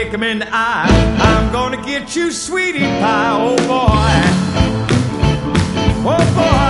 look him in the eye. I'm gonna get you, sweetie pie, oh boy. Oh boy.